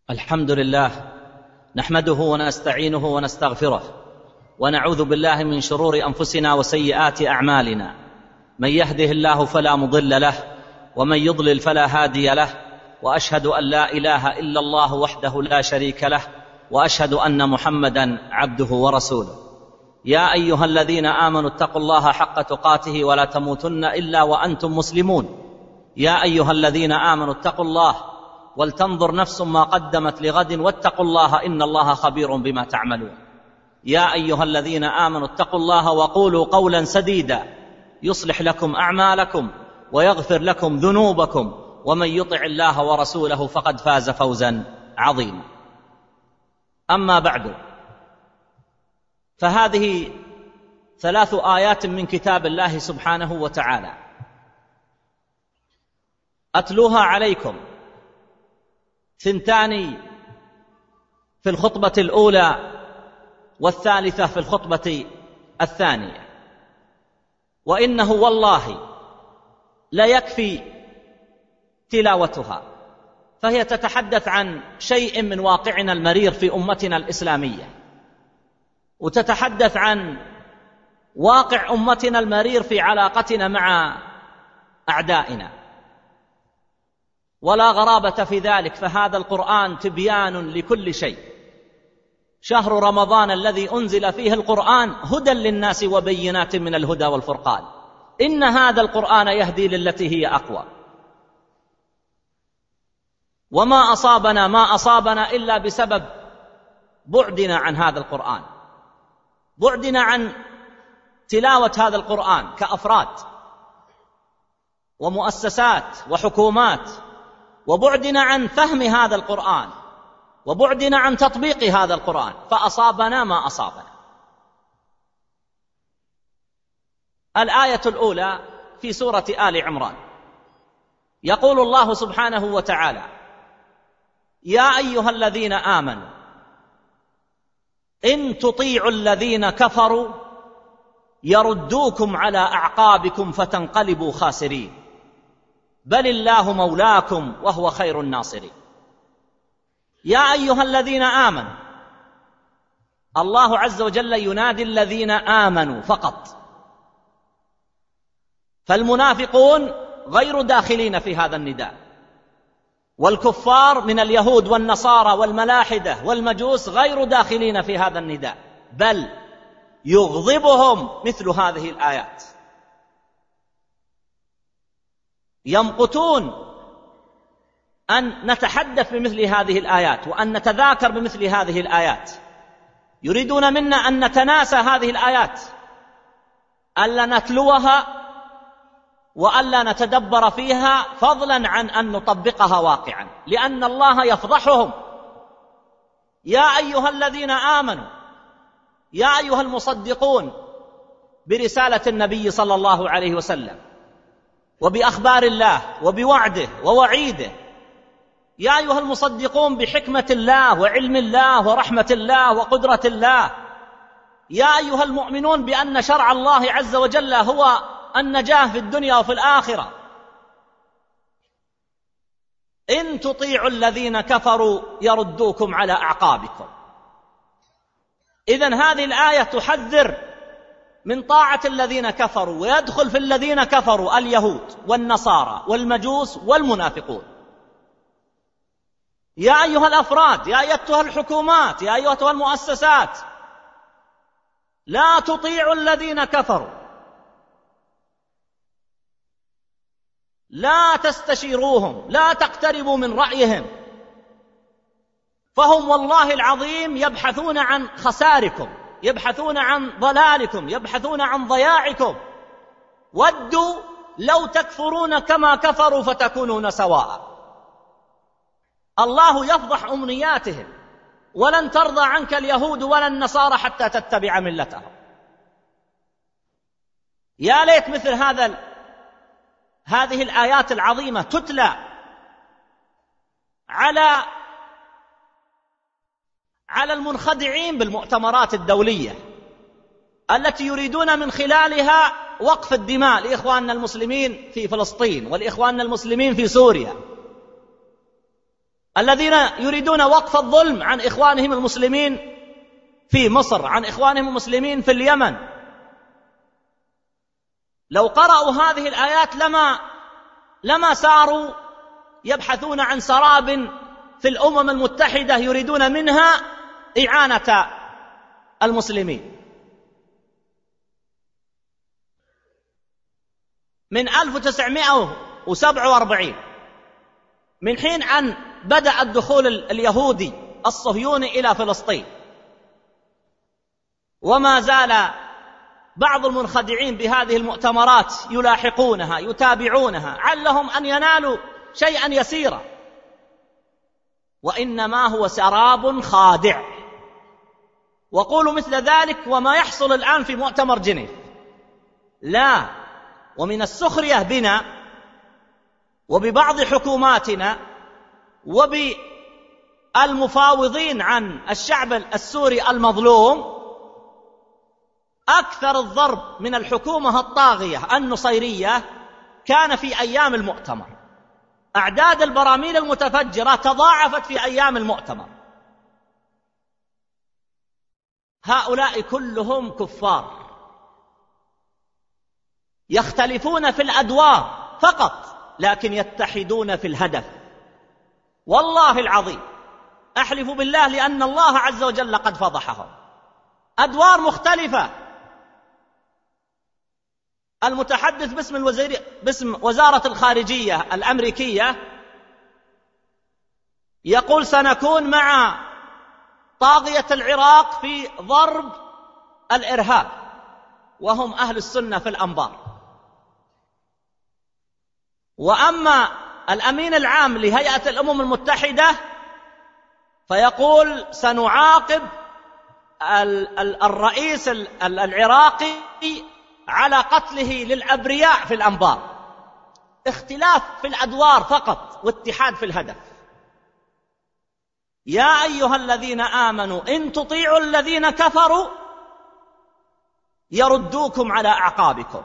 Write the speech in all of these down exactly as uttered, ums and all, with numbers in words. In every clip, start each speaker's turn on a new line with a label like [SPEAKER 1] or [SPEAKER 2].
[SPEAKER 1] الحمد لله نحمده ونستعينه ونستغفره ونعوذ بالله من شرور أنفسنا وسيئات أعمالنا. من يهده الله فلا مضل له ومن يضلل فلا هادي له، وأشهد أن لا إله إلا الله وحده لا شريك له، وأشهد أن محمدا عبده ورسوله. يا أيها الذين آمنوا اتقوا الله حق تقاته ولا تموتن إلا وأنتم مسلمون. يا أيها الذين آمنوا اتقوا الله ولتنظر نفس ما قدمت لغد واتقوا الله إن الله خبير بما تعملون. يا أيها الذين آمنوا اتقوا الله وقولوا قولا سديدا يصلح لكم أعمالكم ويغفر لكم ذنوبكم، ومن يطع الله ورسوله فقد فاز فوزا عظيما. أما بعد، فهذه ثلاث آيات من كتاب الله سبحانه وتعالى أتلوها عليكم، ثنتان في الخطبة الأولى والثالثة في الخطبة الثانية، وإنه والله لا يكفي تلاوتها، فهي تتحدث عن شيء من واقعنا المرير في أمتنا الإسلامية، وتتحدث عن واقع أمتنا المرير في علاقتنا مع أعدائنا، ولا غرابة في ذلك، فهذا القرآن تبيان لكل شيء. شهر رمضان الذي أنزل فيه القرآن هدى للناس وبينات من الهدى والفرقان، إن هذا القرآن يهدي للتي هي أقوى. وما أصابنا ما أصابنا إلا بسبب بعدنا عن هذا القرآن، بعدنا عن تلاوة هذا القرآن كأفراد ومؤسسات وحكومات، وبعدنا عن فهم هذا القرآن، وبعدنا عن تطبيق هذا القرآن، فأصابنا ما أصابنا. الآية الأولى في سورة آل عمران يقول الله سبحانه وتعالى: يا أيها الذين آمنوا إن تطيعوا الذين كفروا يردوكم على أعقابكم فتنقلبوا خاسرين، بل الله مولاكم وهو خير الناصرين. يا أيها الذين آمنوا، الله عز وجل ينادي الذين آمنوا فقط، فالمنافقون غير داخلين في هذا النداء، والكفار من اليهود والنصارى والملاحدة والمجوس غير داخلين في هذا النداء، بل يغضبهم مثل هذه الآيات، يمقتون أن نتحدث بمثل هذه الآيات وأن نتذاكر بمثل هذه الآيات، يريدون منا أن نتناسى هذه الآيات، ألا نتلوها وألا نتدبر فيها، فضلا عن أن نطبقها واقعا، لأن الله يفضحهم. يا أيها الذين آمنوا، يا أيها المصدقون برسالة النبي صلى الله عليه وسلم وبأخبار الله وبوعده ووعيده، يا أيها المصدقون بحكمة الله وعلم الله ورحمة الله وقدرة الله، يا أيها المؤمنون بأن شرع الله عز وجل هو النجاة في الدنيا وفي الآخرة، إن تطيعوا الذين كفروا يردوكم على أعقابكم. إذن هذه الآية تحذر من طاعة الذين كفروا، ويدخل في الذين كفروا اليهود والنصارى والمجوس والمنافقون. يا أيها الأفراد، يا أيتها الحكومات، يا أيتها المؤسسات، لا تطيعوا الذين كفروا، لا تستشيروهم، لا تقتربوا من رأيهم، فهم والله العظيم يبحثون عن خساركم، يبحثون عن ضلالكم، يبحثون عن ضياعكم. ودوا لو تكفرون كما كفروا فتكونون سواء. الله يفضح أمنياتهم: ولن ترضى عنك اليهود ولا النصارى حتى تتبع ملتهم. يا ليت مثل هذا هذه الآيات العظيمة تتلى على على المنخدعين بالمؤتمرات الدولية التي يريدون من خلالها وقف الدماء لإخواننا المسلمين في فلسطين والإخواننا المسلمين في سوريا. الذين يريدون وقف الظلم عن إخوانهم المسلمين في مصر، عن إخوانهم المسلمين في اليمن. لو قرأوا هذه الآيات لما لما ساروا يبحثون عن سراب في الأمم المتحدة يريدون منها إعانة المسلمين. من ألف وتسعمائة وسبعة وأربعين، من حين أن بدأ الدخول اليهودي الصهيوني إلى فلسطين، وما زال بعض المنخدعين بهذه المؤتمرات يلاحقونها يتابعونها علهم أن ينالوا شيئا يسيرا، وإنما هو سراب خادع. وقولوا مثل ذلك وما يحصل الآن في مؤتمر جنيف. لا، ومن السخرية بنا وببعض حكوماتنا وبالمفاوضين عن الشعب السوري المظلوم أكثر الضرب من الحكومة الطاغية النصيرية كان في أيام المؤتمر. أعداد البراميل المتفجرة تضاعفت في أيام المؤتمر. هؤلاء كلهم كفار يختلفون في الأدوار فقط، لكن يتحدون في الهدف. والله العظيم أحلف بالله لأن الله عز وجل قد فضحهم. أدوار مختلفة. المتحدث باسم الوزير باسم وزارة الخارجية الأمريكية يقول سنكون مع طاغية العراق في ضرب الإرهاب، وهم أهل السنة في الأنبار. وأما الأمين العام لهيئة الأمم المتحدة فيقول سنعاقب الرئيس العراقي على قتله للأبرياء في الأنبار. اختلاف في الأدوار فقط واتحاد في الهدف. يا أيها الذين آمنوا إن تطيعوا الذين كفروا يردوكم على أعقابكم.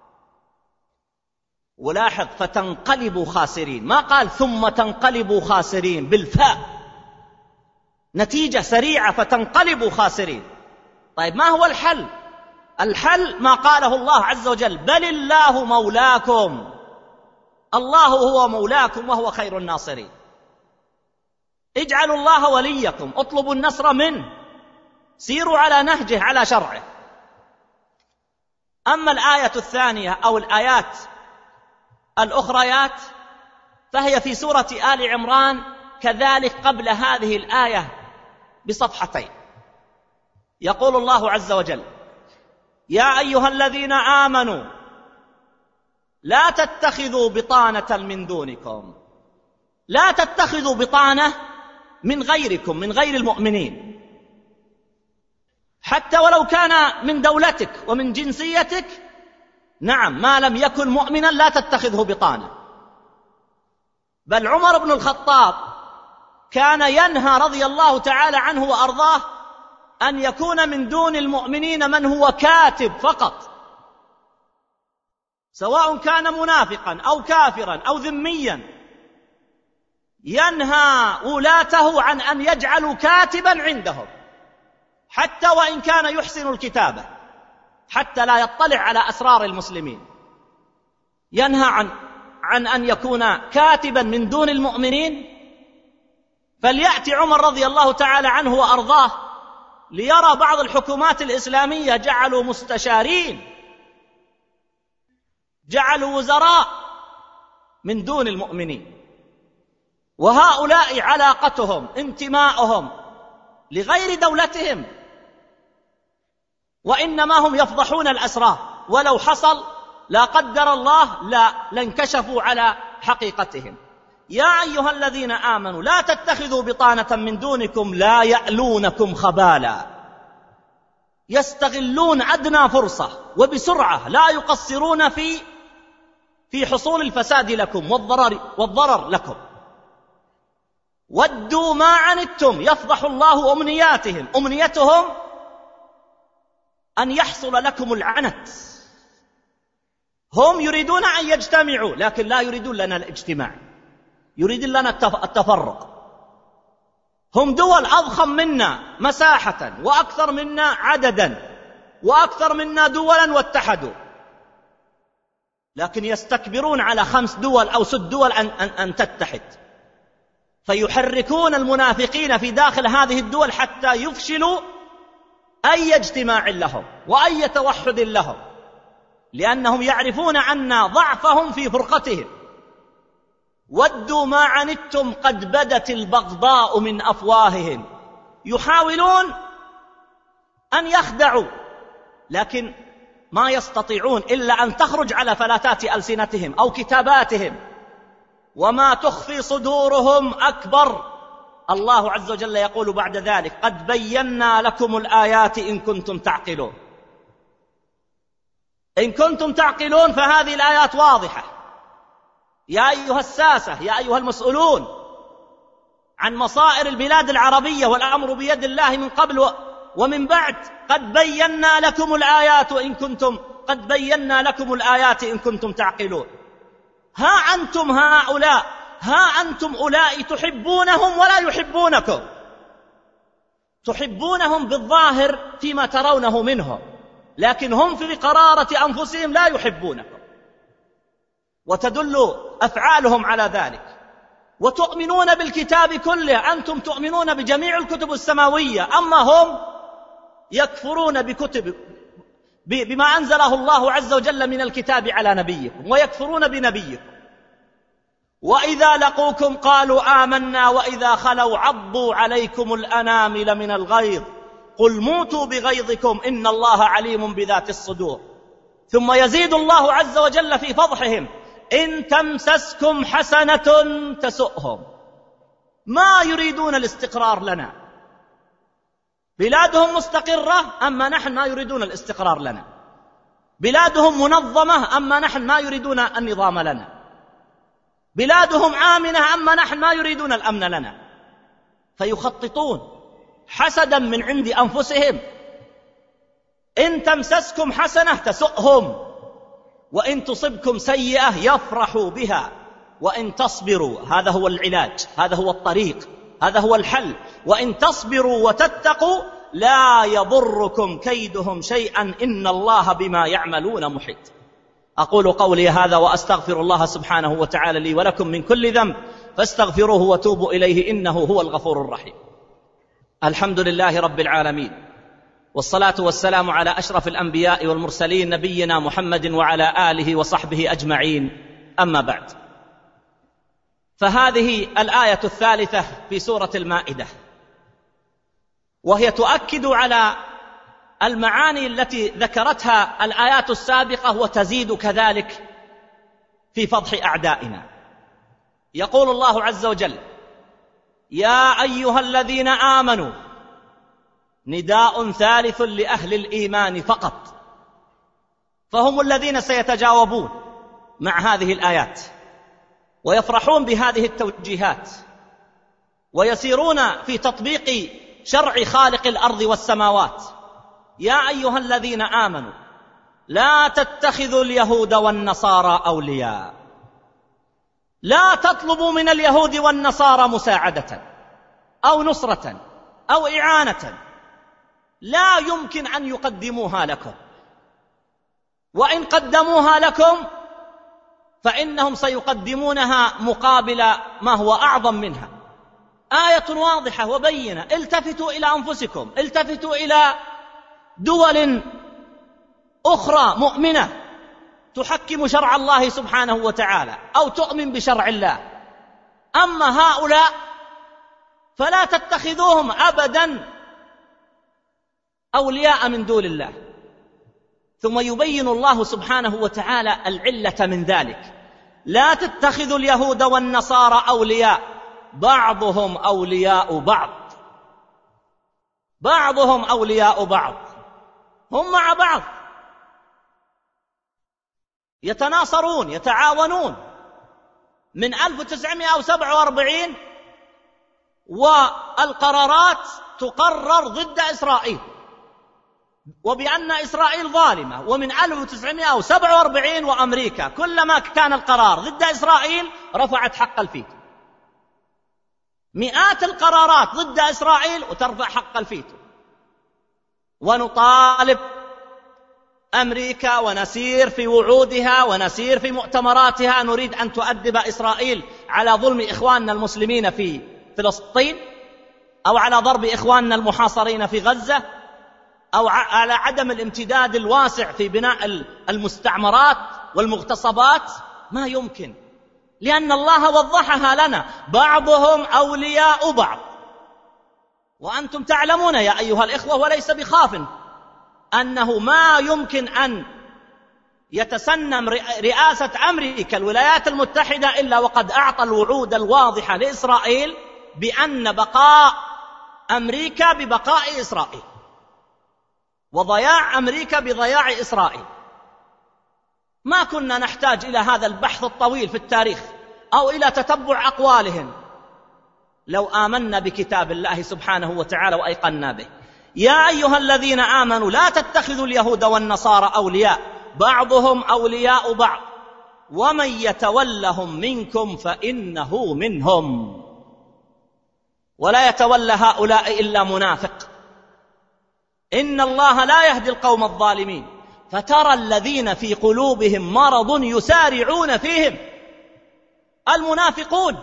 [SPEAKER 1] ولاحظ فتنقلبوا خاسرين، ما قال ثم تنقلبوا خاسرين بالفاء، نتيجة سريعة فتنقلبوا خاسرين. طيب ما هو الحل؟ الحل ما قاله الله عز وجل بل الله مولاكم. الله هو مولاكم وهو خير الناصرين. اجعلوا الله وليكم، اطلبوا النصر منه، سيروا على نهجه على شرعه. أما الآية الثانية أو الآيات الأخريات فهي في سورة آل عمران كذلك قبل هذه الآية بصفحتين. يقول الله عز وجل يا أيها الذين آمنوا لا تتخذوا بطانة من دونكم. لا تتخذوا بطانة من غيركم، من غير المؤمنين، حتى ولو كان من دولتك ومن جنسيتك. نعم، ما لم يكن مؤمنا لا تتخذه بطانة. بل عمر بن الخطاب كان ينهى رضي الله تعالى عنه وأرضاه أن يكون من دون المؤمنين من هو كاتب فقط، سواء كان منافقا أو كافرا أو ذميا. ينهى ولاته عن أن يجعلوا كاتبا عندهم حتى وإن كان يحسن الكتابة، حتى لا يطلع على أسرار المسلمين. ينهى عن عن أن يكون كاتبا من دون المؤمنين. فليأتي عمر رضي الله تعالى عنه وأرضاه ليرى بعض الحكومات الإسلامية جعلوا مستشارين، جعلوا وزراء من دون المؤمنين، وهؤلاء علاقتهم انتماؤهم لغير دولتهم، وإنما هم يفضحون الأسرار، ولو حصل لا قدر الله لا لانكشفوا على حقيقتهم. يا أيها الذين آمنوا لا تتخذوا بطانة من دونكم لا يألونكم خبالا يستغلون أدنى فرصة وبسرعة لا يقصرون في في حصول الفساد لكم والضرر والضرر لكم. ودوا ما عنتم يفضح الله أمنياتهم. أمنيتهم أن يحصل لكم العنت. هم يريدون أن يجتمعوا لكن لا يريدون لنا الاجتماع، يريدون لنا التفرق. هم دول أضخم منا مساحة وأكثر منا عددا وأكثر منا دولا واتحدوا، لكن يستكبرون على خمس دول أو ست دول أن, أن, أن تتحد، فيحركون المنافقين في داخل هذه الدول حتى يفشلوا أي اجتماع لهم وأي توحد لهم، لأنهم يعرفون أن ضعفهم في فرقتهم. ودوا ما عنتم قد بدت البغضاء من أفواههم، يحاولون أن يخدعوا لكن ما يستطيعون إلا أن تخرج على فلاتات ألسنتهم أو كتاباتهم، وما تخفي صدورهم أكبر. الله عز وجل يقول بعد ذلك: قد بينا لكم الآيات إن كنتم تعقلون. إن كنتم تعقلون فهذه الآيات واضحة. يا أيها الساسة، يا أيها المسؤولون عن مصائر البلاد العربية والأمر بيد الله من قبل ومن بعد، قد بينا لكم الآيات إن كنتم قد بينا لكم الآيات إن كنتم تعقلون. ها أنتم هؤلاء، ها أنتم أولئك تحبونهم ولا يحبونكم، تحبونهم بالظاهر فيما ترونه منهم، لكن هم في قرارة أنفسهم لا يحبونكم، وتدل أفعالهم على ذلك. وتؤمنون بالكتاب كله، أنتم تؤمنون بجميع الكتب السماوية، أما هم يكفرون بكتب بما أنزله الله عز وجل من الكتاب على نبيكم، ويكفرون بنبيكم. وإذا لقوكم قالوا آمنا وإذا خلوا عضوا عليكم الأنامل من الغيظ قل موتوا بغيظكم إن الله عليم بذات الصدور. ثم يزيد الله عز وجل في فضحهم: إن تمسسكم حسنة تسؤهم. ما يريدون الاستقرار لنا، بلادهم مستقرة أما نحن ما يريدون الاستقرار لنا، بلادهم منظمة أما نحن ما يريدون النظام لنا، بلادهم آمنة أما نحن ما يريدون الأمن لنا. فيخططون حسدا من عند أنفسهم. إن تمسسكم حسنة تسؤهم وإن تصبكم سيئة يفرحوا بها وإن تصبروا، هذا هو العلاج، هذا هو الطريق، هذا هو الحل. وإن تصبروا وتتقوا لا يضركم كيدهم شيئا إن الله بما يعملون محيط. أقول قولي هذا وأستغفر الله سبحانه وتعالى لي ولكم من كل ذنب فاستغفروه وتوبوا إليه إنه هو الغفور الرحيم. الحمد لله رب العالمين، والصلاة والسلام على أشرف الأنبياء والمرسلين نبينا محمد وعلى آله وصحبه أجمعين. أما بعد، فهذه الآية الثالثة في سورة المائدة، وهي تؤكد على المعاني التي ذكرتها الآيات السابقة وتزيد كذلك في فضح أعدائنا. يقول الله عز وجل: يا أيها الذين آمنوا، نداء ثالث لأهل الإيمان فقط، فهم الذين سيتجاوبون مع هذه الآيات ويفرحون بهذه التوجيهات ويسيرون في تطبيق شرع خالق الأرض والسماوات. يا أيها الذين آمنوا لا تتخذوا اليهود والنصارى أولياء، لا تطلبوا من اليهود والنصارى مساعدة أو نصرة أو إعانة، لا يمكن أن يقدموها لكم، وإن قدموها لكم فإنهم سيقدمونها مقابل ما هو أعظم منها. آية واضحة وبينة. التفتوا إلى أنفسكم، التفتوا إلى دول أخرى مؤمنة تحكم شرع الله سبحانه وتعالى أو تؤمن بشرع الله. أما هؤلاء فلا تتخذوهم أبدا أولياء من دون الله. ثم يبين الله سبحانه وتعالى العلة من ذلك: لا تتخذوا اليهود والنصارى أولياء، بعضهم أولياء بعض، بعضهم أولياء بعض، هم مع بعض يتناصرون يتعاونون من ألف وتسعمائة وسبعة وأربعين، والقرارات تقرر ضد إسرائيل وبأن إسرائيل ظالمة، ومن ألف وتسعمائة وسبعة وأربعين وأمريكا كلما كان القرار ضد إسرائيل رفعت حق الفيتو. مئات القرارات ضد إسرائيل وترفع حق الفيتو، ونطالب أمريكا ونسير في وعودها ونسير في مؤتمراتها نريد أن تؤدب إسرائيل على ظلم إخواننا المسلمين في فلسطين، أو على ضرب إخواننا المحاصرين في غزة، أو على عدم الامتداد الواسع في بناء المستعمرات والمغتصبات. ما يمكن، لأن الله وضحها لنا: بعضهم أولياء بعض. وأنتم تعلمون يا أيها الإخوة وليس بخاف أنه ما يمكن أن يتسنم رئاسة أمريكا الولايات المتحدة إلا وقد أعطى الوعود الواضحة لإسرائيل بأن بقاء أمريكا ببقاء إسرائيل، وضياع أمريكا بضياع إسرائيل. ما كنا نحتاج إلى هذا البحث الطويل في التاريخ أو إلى تتبع أقوالهم لو آمنا بكتاب الله سبحانه وتعالى وأيقنا به. يا أيها الذين آمنوا لا تتخذوا اليهود والنصارى أولياء بعضهم أولياء بعض ومن يتولهم منكم فإنه منهم، ولا يتولى هؤلاء إلا منافق. إن الله لا يهدي القوم الظالمين. فترى الذين في قلوبهم مرض يسارعون فيهم، المنافقون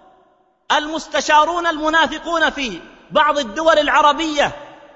[SPEAKER 1] المستشارون المنافقون في بعض الدول العربية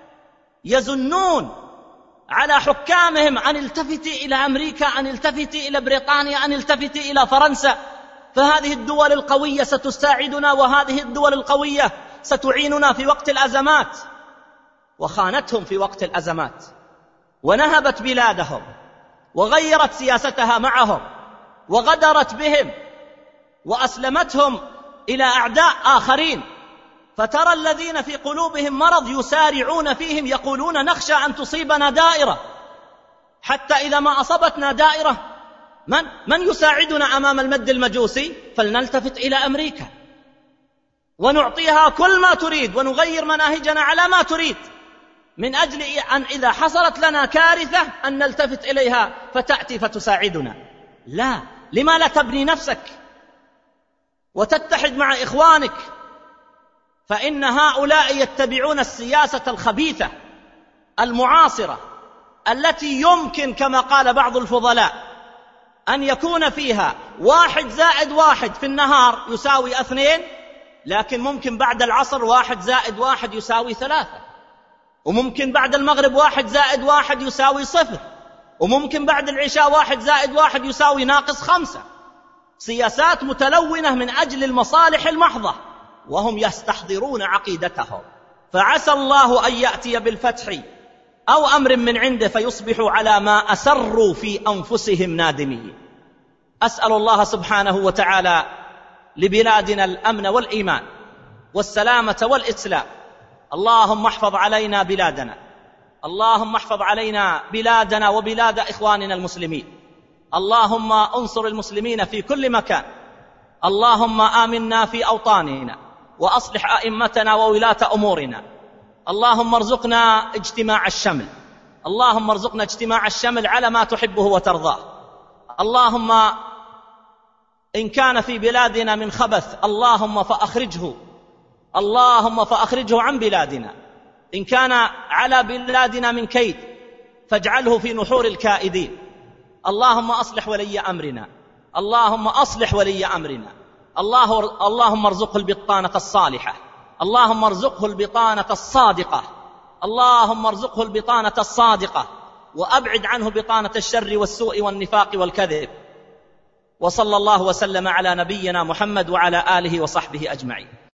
[SPEAKER 1] يزنون على حكامهم أن التفتي إلى أمريكا، أن التفتي إلى بريطانيا، أن التفتي إلى فرنسا، فهذه الدول القوية ستساعدنا وهذه الدول القوية ستعيننا في وقت الأزمات. وخانتهم في وقت الأزمات ونهبت بلادهم وغيرت سياستها معهم وغدرت بهم وأسلمتهم إلى أعداء آخرين. فترى الذين في قلوبهم مرض يسارعون فيهم يقولون نخشى أن تصيبنا دائرة، حتى إذا ما أصبتنا دائرة من, من يساعدنا أمام المد المجوسي؟ فلنلتفت إلى أمريكا ونعطيها كل ما تريد ونغير مناهجنا على ما تريد، من أجل أن إذا حصلت لنا كارثة أن نلتفت إليها فتأتي فتساعدنا. لا، لما لا تبني نفسك وتتحد مع إخوانك؟ فإن هؤلاء يتبعون السياسة الخبيثة المعاصرة التي يمكن كما قال بعض الفضلاء أن يكون فيها واحد زائد واحد في النهار يساوي اثنين، لكن ممكن بعد العصر واحد زائد واحد يساوي ثلاثة، وممكن بعد المغرب واحد زائد واحد يساوي صفر، وممكن بعد العشاء واحد زائد واحد يساوي ناقص خمسة. سياسات متلونة من أجل المصالح المحضة، وهم يستحضرون عقيدتهم. فعسى الله أن يأتي بالفتح أو أمر من عنده فيصبحوا على ما أسروا في أنفسهم نادمين. أسأل الله سبحانه وتعالى لبلادنا الأمن والإيمان والسلامة والإسلام. اللهم احفظ علينا بلادنا، اللهم احفظ علينا بلادنا وبلاد إخواننا المسلمين. اللهم انصر المسلمين في كل مكان. اللهم آمنا في أوطاننا وأصلح أئمتنا وولاة أمورنا. اللهم ارزقنا اجتماع الشمل، اللهم ارزقنا اجتماع الشمل على ما تحبه وترضاه. اللهم إن كان في بلادنا من خبث اللهم فأخرجه، اللهم فأخرجه عن بلادنا. إن كان على بلادنا من كيد فاجعله في نحور الكائدين. اللهم أصلح ولي أمرنا، اللهم أصلح ولي أمرنا. الله اللهم ارزقه البطانة الصالحة، اللهم ارزقه البطانة الصادقة، اللهم ارزقه البطانة الصادقة، وأبعد عنه بطانة الشر والسوء والنفاق والكذب. وصلى الله وسلم على نبينا محمد وعلى آله وصحبه أجمعين.